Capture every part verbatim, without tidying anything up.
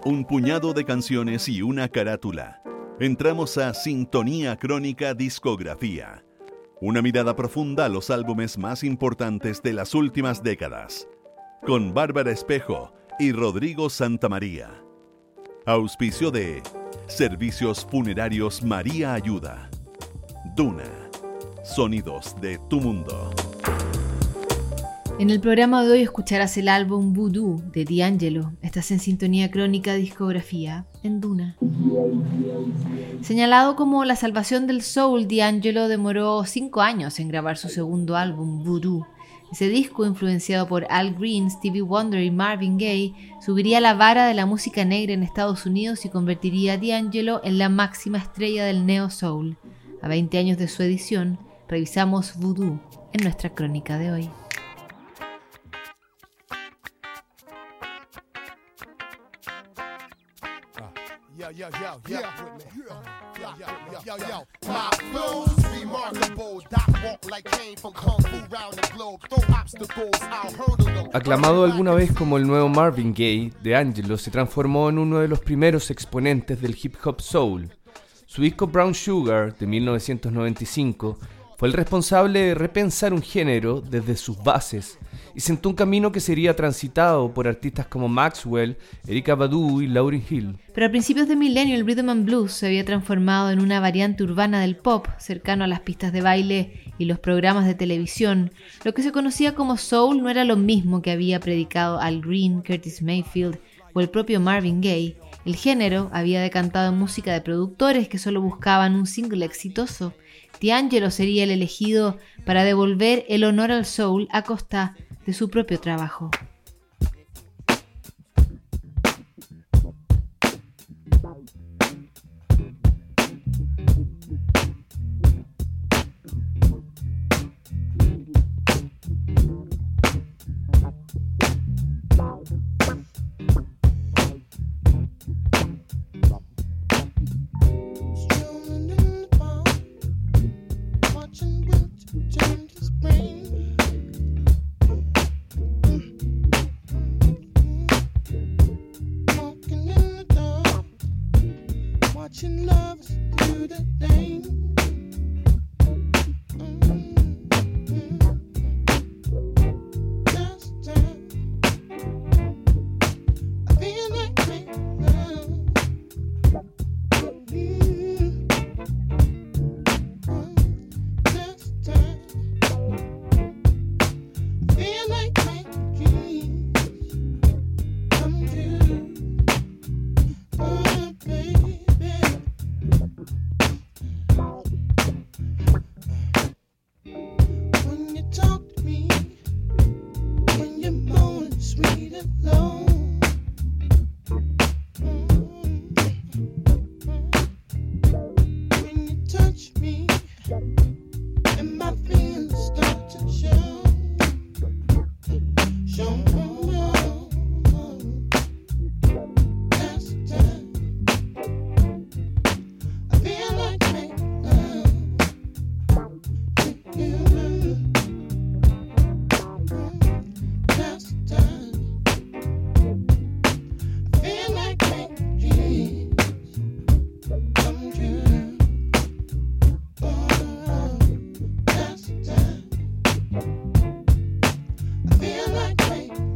Un puñado de canciones y una carátula. Entramos a Sintonía Crónica Discografía. Una mirada profunda a los álbumes más importantes de las últimas décadas. Con Bárbara Espejo y Rodrigo Santamaría. Auspicio de Servicios Funerarios María Ayuda. Duna. Sonidos de tu mundo. En el programa de hoy escucharás el álbum Voodoo de D'Angelo. Estás en Sintonía Crónica Discografía en Duna. Señalado como la salvación del soul, D'Angelo demoró cinco años en grabar su segundo álbum, Voodoo. Ese disco, influenciado por Al Green, Stevie Wonder y Marvin Gaye, subiría la vara de la música negra en Estados Unidos y convertiría a D'Angelo en la máxima estrella del neo soul. A veinte años de su edición, revisamos Voodoo en nuestra crónica de hoy. Yo, yo, yo, yo, yo, yo, yo, yo, my flow's remarkable. That walk like came from kung fu round the globe. Throw obstacles, I'll hurdle them. Aclamado alguna vez como el nuevo Marvin Gaye, D'Angelo se transformó en uno de los primeros exponentes del hip hop soul. Su disco Brown Sugar de mil novecientos noventa y cinco fue el responsable de repensar un género desde sus bases y sentó un camino que sería transitado por artistas como Maxwell, Erykah Badu y Lauryn Hill. Pero a principios de milenio el rhythm and blues se había transformado en una variante urbana del pop, cercano a las pistas de baile y los programas de televisión. Lo que se conocía como soul no era lo mismo que había predicado Al Green, Curtis Mayfield o el propio Marvin Gaye. El género había decantado en música de productores que solo buscaban un single exitoso. D'Angelo sería el elegido para devolver el honor al soul a costa de su propio trabajo. Feel like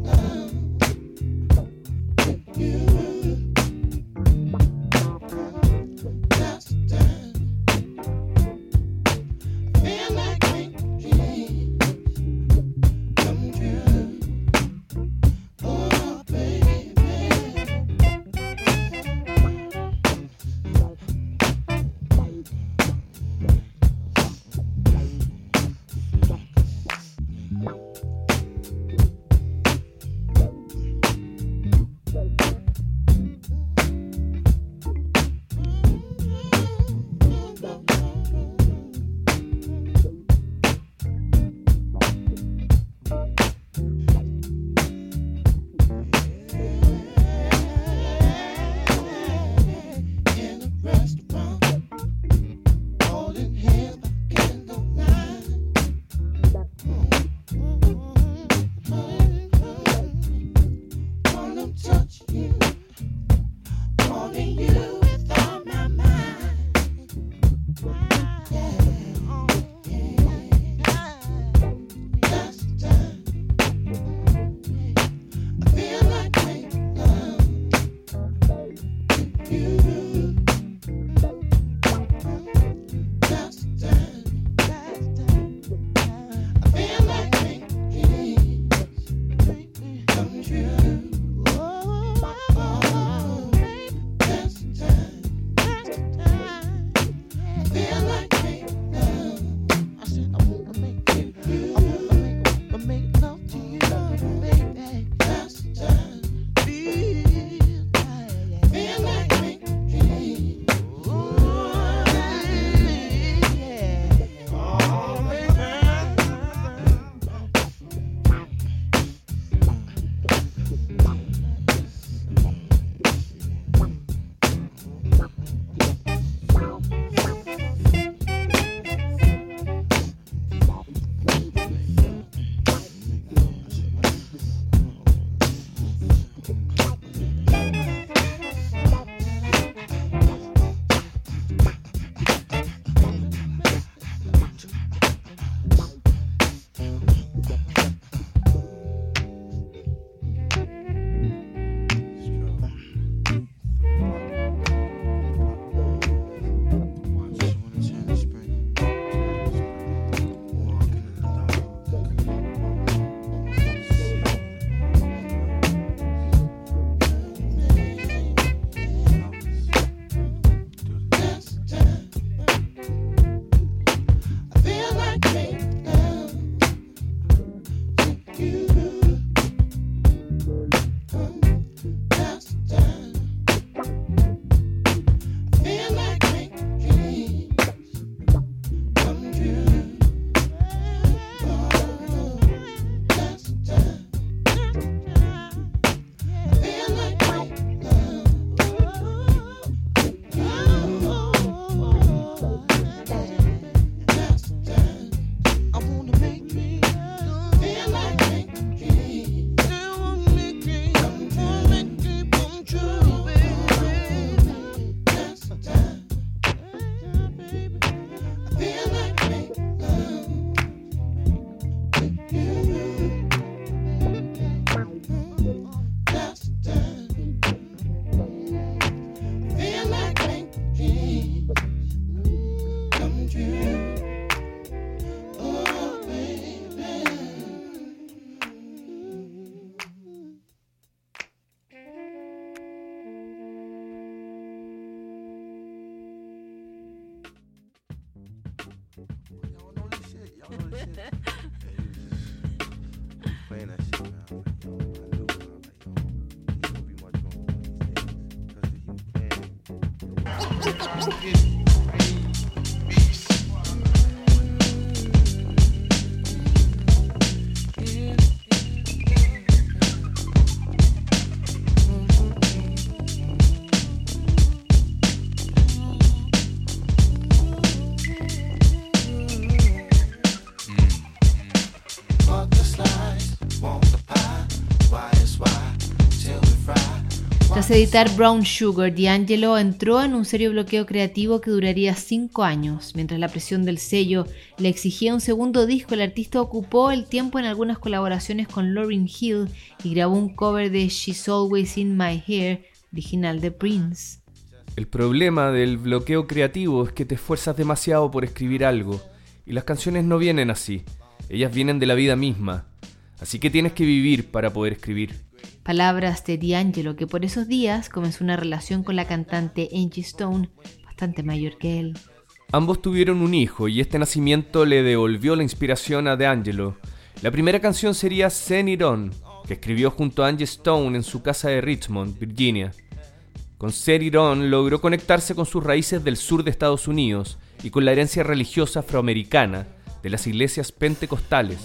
Tras editar Brown Sugar, D'Angelo entró en un serio bloqueo creativo que duraría cinco años. Mientras la presión del sello le exigía un segundo disco, el artista ocupó el tiempo en algunas colaboraciones con Lauryn Hill y grabó un cover de She's Always in My Hair, original de Prince. El problema del bloqueo creativo es que te esfuerzas demasiado por escribir algo, y las canciones no vienen así, ellas vienen de la vida misma, así que tienes que vivir para poder escribir. Palabras de D'Angelo, que por esos días comenzó una relación con la cantante Angie Stone, bastante mayor que él. Ambos tuvieron un hijo y este nacimiento le devolvió la inspiración a D'Angelo. La primera canción sería Send It On, que escribió junto a Angie Stone en su casa de Richmond, Virginia. Con Send It On logró conectarse con sus raíces del sur de Estados Unidos y con la herencia religiosa afroamericana de las iglesias pentecostales.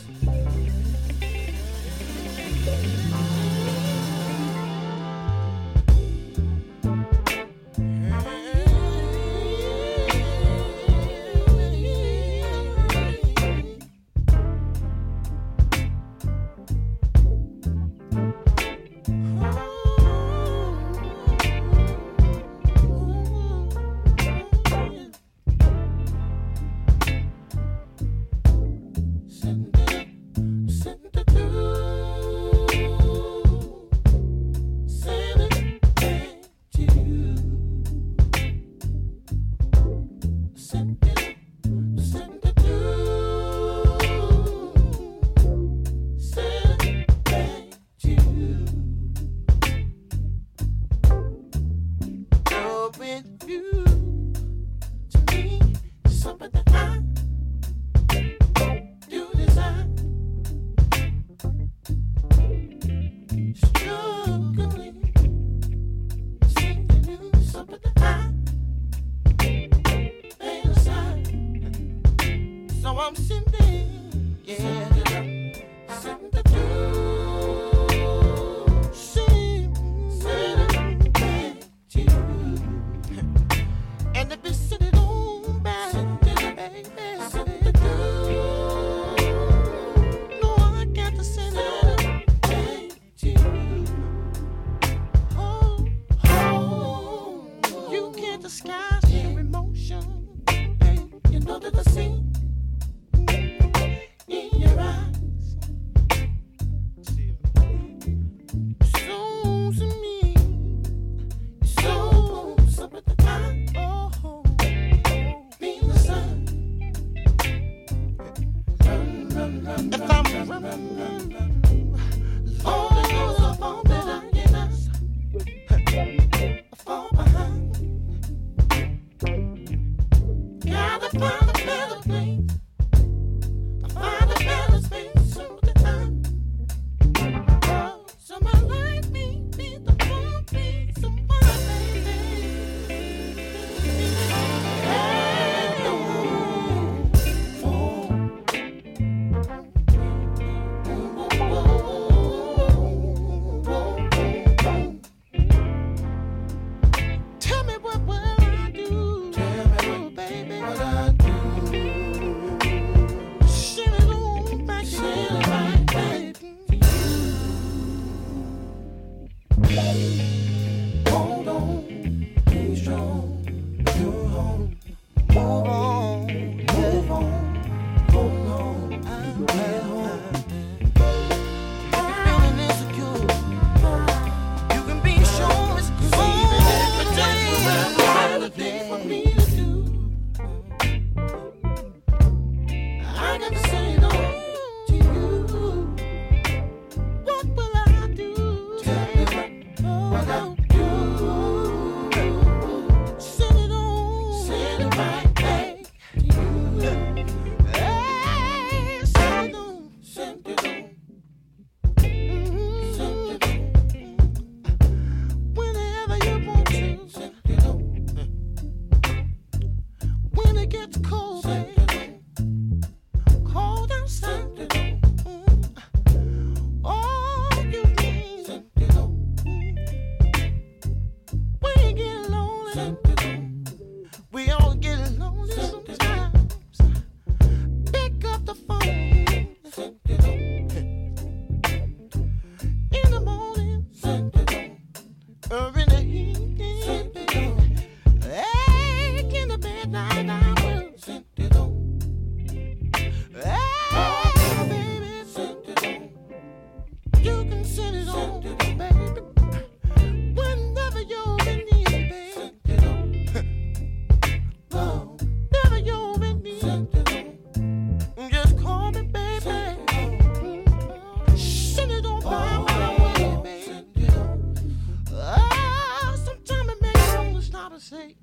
Send it on, baby. Whenever you're in need, baby. Whenever you're in need, just call me, baby. Send it on by my way, baby. Ah, sometimes it makes me want to stop and say,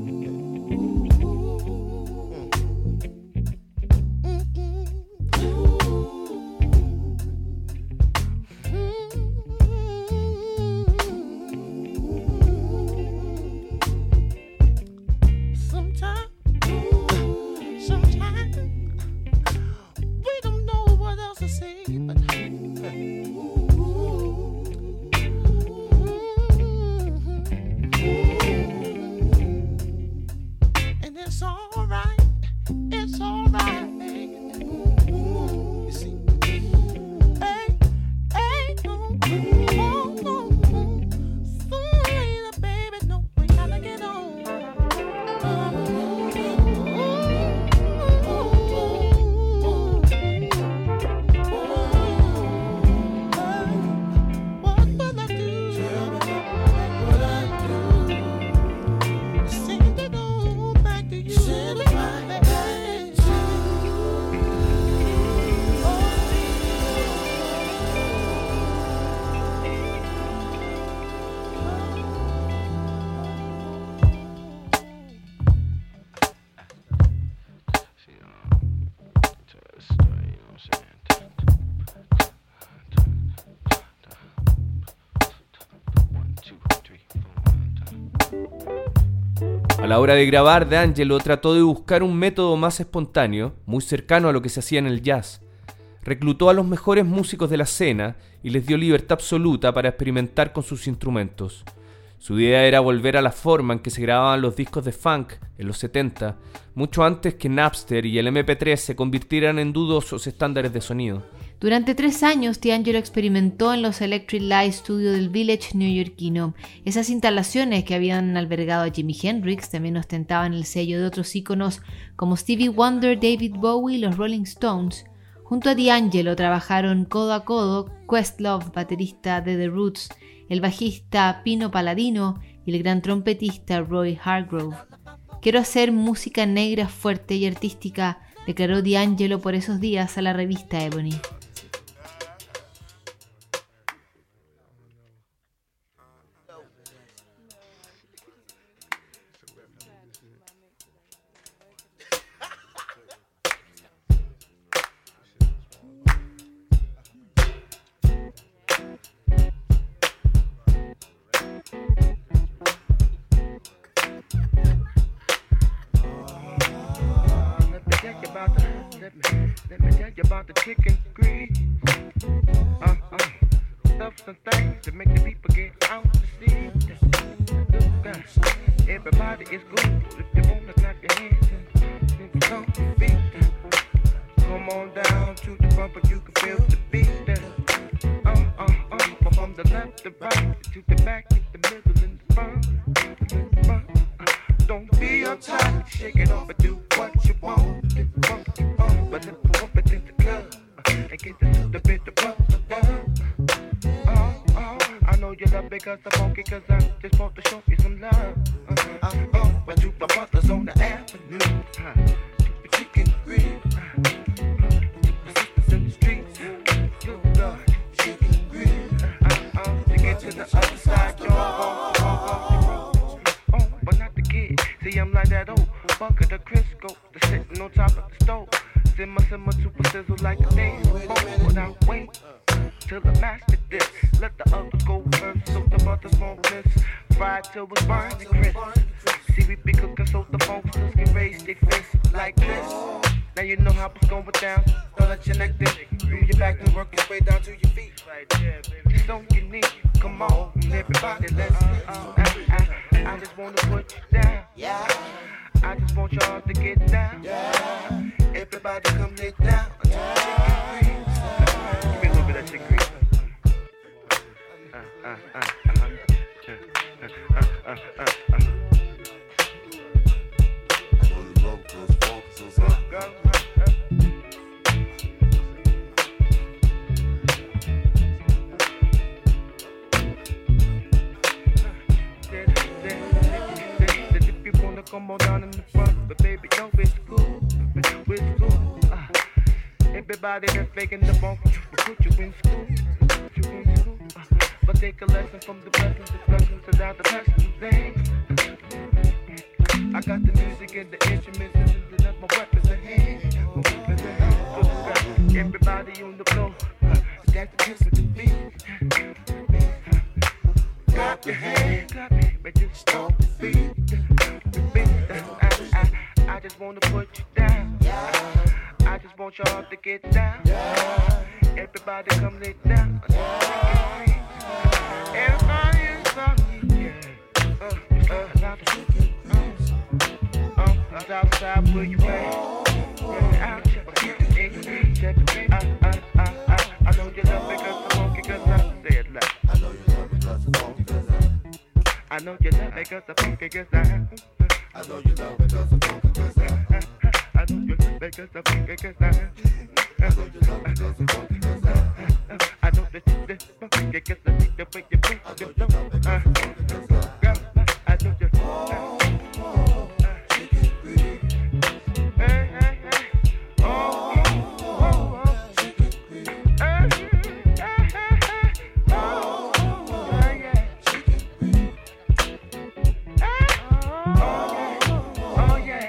A la hora de grabar, D'Angelo trató de buscar un método más espontáneo, muy cercano a lo que se hacía en el jazz. Reclutó a los mejores músicos de la escena y les dio libertad absoluta para experimentar con sus instrumentos. Su idea era volver a la forma en que se grababan los discos de funk en los setenta, mucho antes que Napster y el eme pe tres se convirtieran en dudosos estándares de sonido. Durante tres años, D'Angelo experimentó en los Electric Light Studios del Village neoyorquino. Esas instalaciones que habían albergado a Jimi Hendrix también ostentaban el sello de otros íconos como Stevie Wonder, David Bowie y los Rolling Stones. Junto a D'Angelo trabajaron codo a codo Questlove, baterista de The Roots, el bajista Pino Palladino y el gran trompetista Roy Hargrove. Quiero hacer música negra fuerte y artística, declaró D'Angelo por esos días a la revista Ebony. Let me, let me tell you about the chicken grease. Uh, uh, stuff some things to make the people get out to see. Look, uh, everybody is good if you wanna clap your hands and stomp your feet. Come on down to the bumper, you can feel the beat. Uh, uh, uh, from the left to right to the back, to the middle and the front. Uh, don't be uptight, shake it off and do what you want. But let me pump it in the club uh, and get the, the bit of bump. Uh, uh, I know you love it cause I'm funky cause I just want to show you some love. Uh, uh, uh, but you my brothers on the avenue. Uh, the chicken grill. Uh, the sisters in the streets. Good Lord, chicken grill. Uh, uh, to get to the other side, y'all. Uh, uh, uh, uh, oh, but not the kid. See, I'm like that old bucket of Crisco that's sitting on top of the stove. Simmer, simmer, super sizzle like a day. But I wait till the master this. Let the others go first so the butters won't miss. Fried till it's burning crisp. See, we be cooking so the folks can raise their fists like this. Now you know how it's going down. Don't let your neck dip. Move your back and work your way down to your feet. It's so unique. Come on, everybody, let's. Uh, I, I, I just wanna put you down. Yeah. I just want y'all to get down. Yeah. Everybody come lay down. Yeah. Give me a little bit of chicken grease. Uh, uh, uh, uh, uh, uh, uh, uh, uh. come on down in the front, but baby, don't be cool, it's cool. Uh, everybody that's making the bump, put you in school, put you in school. Uh, but take a lesson from the blessings, the blessings without the blessings. I got the music and the instruments, and that's my weapons in hand. My weapons in hand. Everybody on the floor, uh, that's the kiss with the beat. Clap your hands, clap it, but just stomp the beat. The beat. I, I, I just wanna put you down. I just want y'all to get down. Everybody come lay down. Everybody is on me. Uh, uh, uh, uh, outside where you at? Out, check it, check it. I, I, I, I, I know you love me 'cause I'm funky 'cause I said love. I know you love me 'cause I'm funky 'cause I. I know you love me 'cause I'm funky 'cause I. I know you love me 'cause I'm funky 'cause I. I know you love me 'cause I'm funky 'cause I. I know you love me 'cause I'm funky 'cause I. I know that you're funky 'cause I think the way you move your flow. I know you. Hey, hey, hey. Oh, oh, oh. Hey, hey, hey, hey. Oh, yeah. Oh, yeah.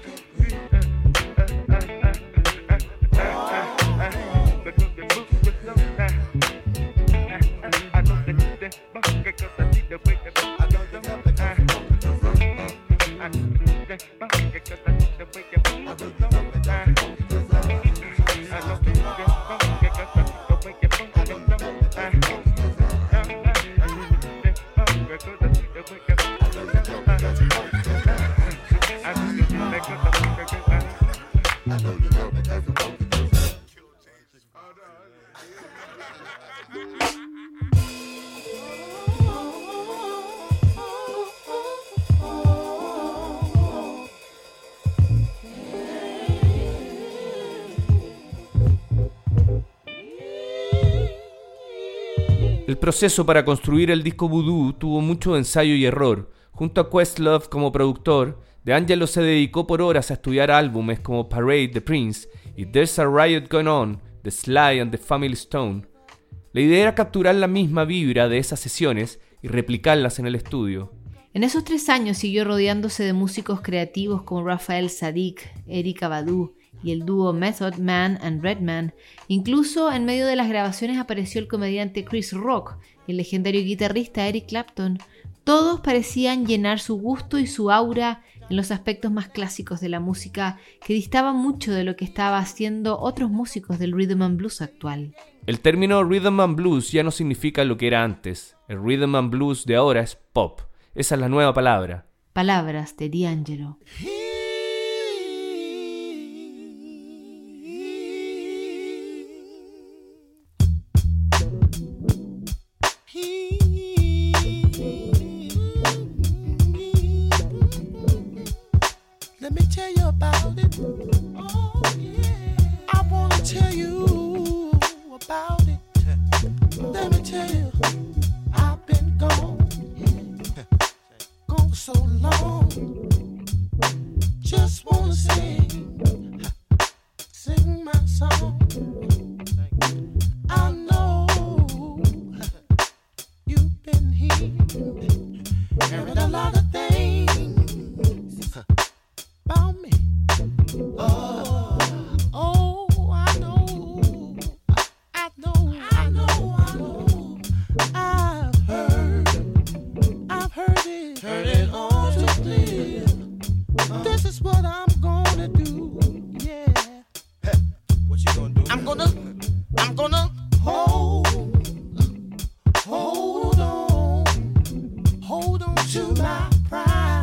El proceso para construir el disco Voodoo tuvo mucho ensayo y error. Junto a Questlove como productor, D'Angelo se dedicó por horas a estudiar álbumes como Parade de Prince y There's a Riot Going On de Sly and the Family Stone. La idea era capturar la misma vibra de esas sesiones y replicarlas en el estudio. En esos tres años siguió rodeándose de músicos creativos como Raphael Saadiq, Erykah Badu y el dúo Method Man and Redman. Incluso en medio de las grabaciones apareció el comediante Chris Rock y el legendario guitarrista Eric Clapton. Todos parecían llenar su gusto y su aura en los aspectos más clásicos de la música, que distaban mucho de lo que estaban haciendo otros músicos del rhythm and blues actual. El término rhythm and blues ya no significa lo que era antes. El rhythm and blues de ahora es pop. Esa es la nueva palabra. Palabras de D'Angelo. Let me tell you about it. Oh, yeah. I wanna tell you about it. Let me tell you, I've been gone, gone so long. Just wanna sing, sing my song. I know you've been here, heard a lot of things about me. Oh, oh, I know, I know, I know, I know. I've heard, I've heard it, heard it all too clear. This is what I'm gonna do, yeah. Hey, what you gonna do? I'm gonna, I'm gonna hold, hold on, hold on to my pride.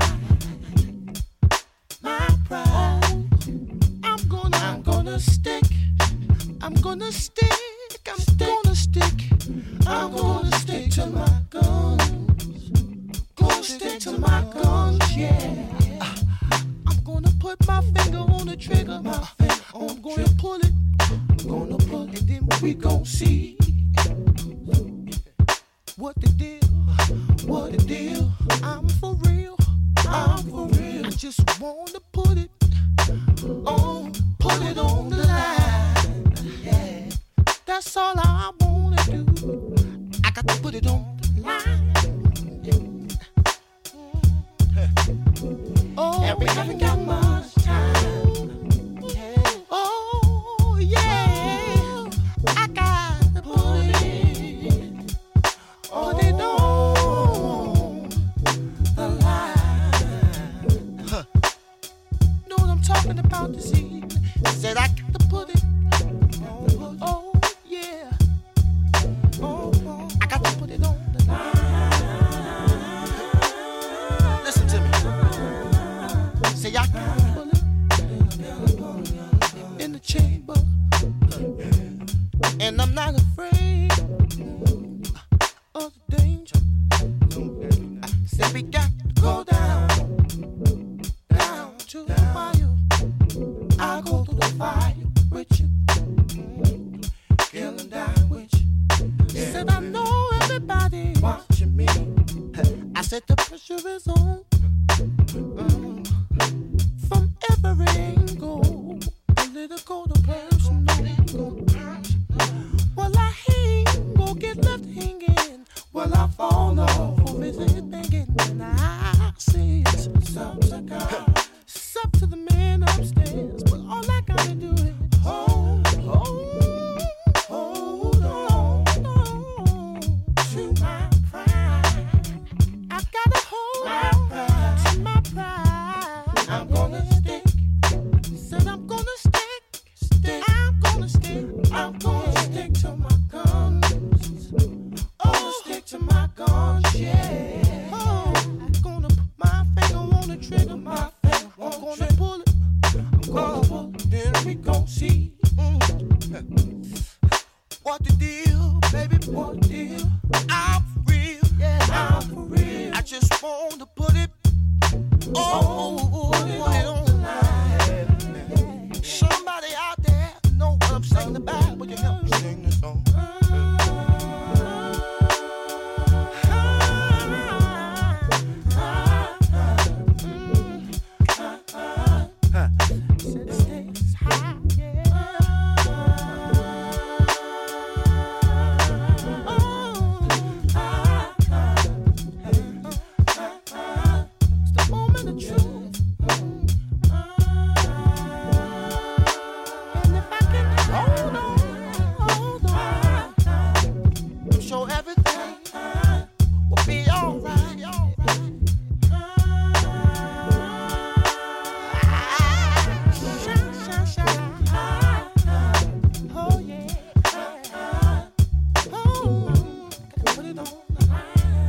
My pride. I'm gonna, I'm gonna stick. I'm gonna stick. I'm gonna stick. I'm gonna stick to my guns. Gonna stick to my guns, yeah. I'm gonna put my finger on the trigger. My finger. I'm gonna pull it. Gonna pull it, and then we gon' see what the deal. What the deal? I'm for real. I'm for real. I just wanna put it on, put it on the line. Yeah, that's all I wanna do. I got to put it on the line. Oh, and we haven't got much time. Oh, yeah, I got to put it, put it on the line. Huh. Know what I'm talking about this evening? Said I got to put it. Oh, oh yeah. Oh, oh, I got to put it on the line. Listen to me. Say I got to put it in the chamber, and I'm not afraid of the danger. I said we got to go down, down to the fire. I'll go through the fire with you, kill and die with you. Said I know everybody watching me. I said the pressure is on. Mm. From every angle, political to personal. Well, I ain't gon' get left hanging. Well, I fall off for visit thinking. And I say it's up to God, it's up to the man upstairs. But all I gotta do is hold, hold, hold on, on to my pride. I gotta hold my pride to my pride. I'm gonna stick. Said I'm gonna stick. Stick. I'm gonna stick. I'm gonna stick to my guns. Oh, stick to my guns. Yeah. Oh, I'm gonna put my finger on the trigger. My finger. I'm gonna pull it. I'm gonna pull it. Then we gon' see. Mm. What the deal, baby? What the deal? I'm for real. Yeah, I'm for real. I just wanna put it. Oh, put it on the line. Somebody out there know what I'm singing about. Would you help me sing this song? Said the stakes high, yeah. It's the moment of truth. And if I can hold on, hold on, I'm sure everything will be alright, alright. Shine, shine, shine. Oh yeah. Oh, gotta put it on the line.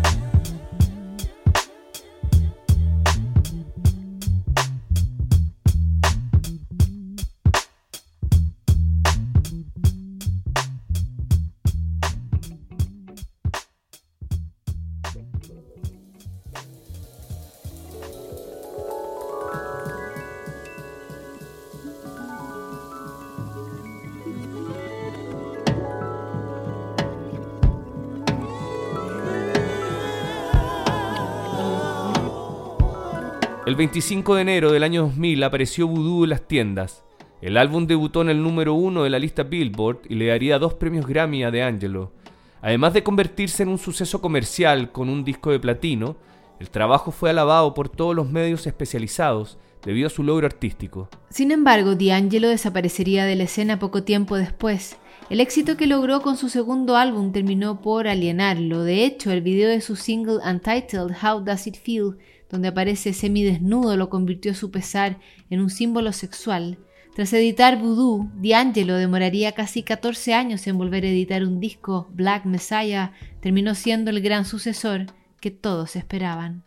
El veinticinco de enero del año dos mil apareció Voodoo en las tiendas. El álbum debutó en el número uno de la lista Billboard y le daría dos premios Grammy a D'Angelo. Además de convertirse en un suceso comercial con un disco de platino, el trabajo fue alabado por todos los medios especializados debido a su logro artístico. Sin embargo, D'Angelo desaparecería de la escena poco tiempo después. El éxito que logró con su segundo álbum terminó por alienarlo. De hecho, el video de su single Untitled How Does It Feel, donde aparece semidesnudo, lo convirtió a su pesar en un símbolo sexual. Tras editar Voodoo, D'Angelo demoraría casi catorce años en volver a editar un disco. Black Messiah terminó siendo el gran sucesor que todos esperaban.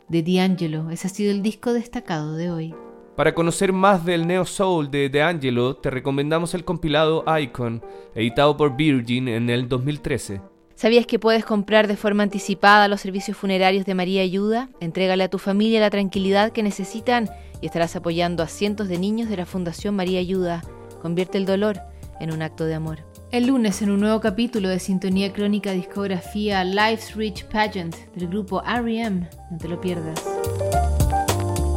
de D'Angelo. Ese ha sido el disco destacado de hoy. Para conocer más del neo soul de D'Angelo, te recomendamos el compilado Icon, editado por Virgin en el dos mil trece. ¿Sabías que puedes comprar de forma anticipada los servicios funerarios de María Ayuda? Entrégale a tu familia la tranquilidad que necesitan y estarás apoyando a cientos de niños de la Fundación María Ayuda. Convierte el dolor en un acto de amor. El lunes, en un nuevo capítulo de Sintonía Crónica Discografía, Life's Rich Pageant del grupo R E M. No te lo pierdas.